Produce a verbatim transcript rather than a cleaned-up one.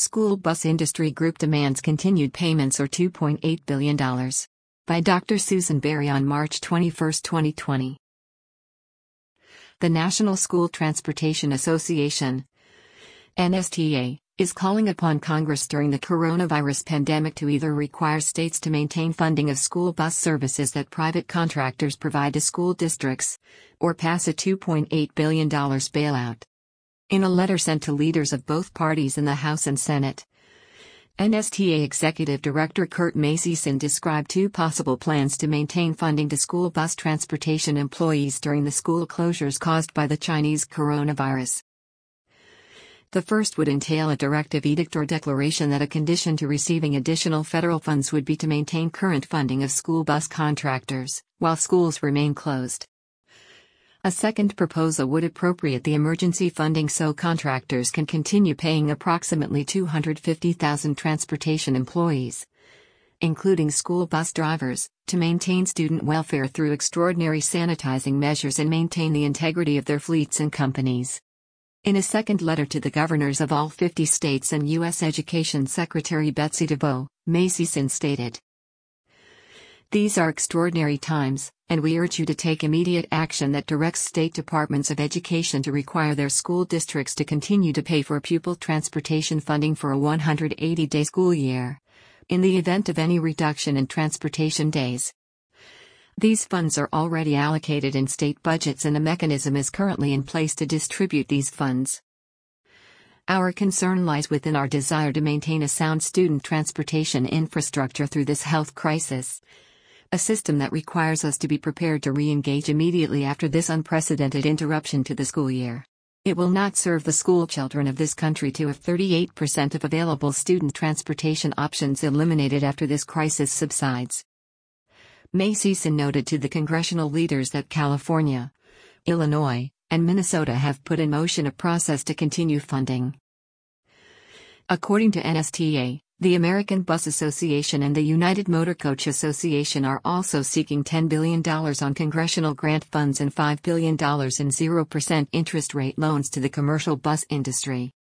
School Bus Industry Group demands continued payments or two point eight billion dollars. By Doctor Susan Berry on March twenty-first, twenty twenty. The National School Transportation Association, N S T A, is calling upon Congress during the coronavirus pandemic to either require states to maintain funding of school bus services that private contractors provide to school districts, or pass a two point eight billion dollars bailout. In a letter sent to leaders of both parties in the House and Senate, N S T A Executive Director Kurt Maciesen described two possible plans to maintain funding to school bus transportation employees during the school closures caused by the Chinese coronavirus. The first would entail a directive edict or declaration that a condition to receiving additional federal funds would be to maintain current funding of school bus contractors, while schools remain closed. A second proposal would appropriate the emergency funding so contractors can continue paying approximately two hundred fifty thousand transportation employees, including school bus drivers, to maintain student welfare through extraordinary sanitizing measures and maintain the integrity of their fleets and companies. In a second letter to the governors of all fifty states and U S Education Secretary Betsy DeVos, Maciesen stated, "These are extraordinary times, and we urge you to take immediate action that directs state departments of education to require their school districts to continue to pay for pupil transportation funding for a one hundred eighty day school year, in the event of any reduction in transportation days. These funds are already allocated in state budgets and a mechanism is currently in place to distribute these funds. Our concern lies within our desire to maintain a sound student transportation infrastructure through this health crisis, a system that requires us to be prepared to re-engage immediately after this unprecedented interruption to the school year. It will not serve the school children of this country to have thirty-eight percent of available student transportation options eliminated after this crisis subsides." Maciesen noted to the congressional leaders that California, Illinois, and Minnesota have put in motion a process to continue funding. According to N S T A, the American Bus Association and the United Motor Coach Association are also seeking ten billion dollars on congressional grant funds and five billion dollars in zero percent interest rate loans to the commercial bus industry.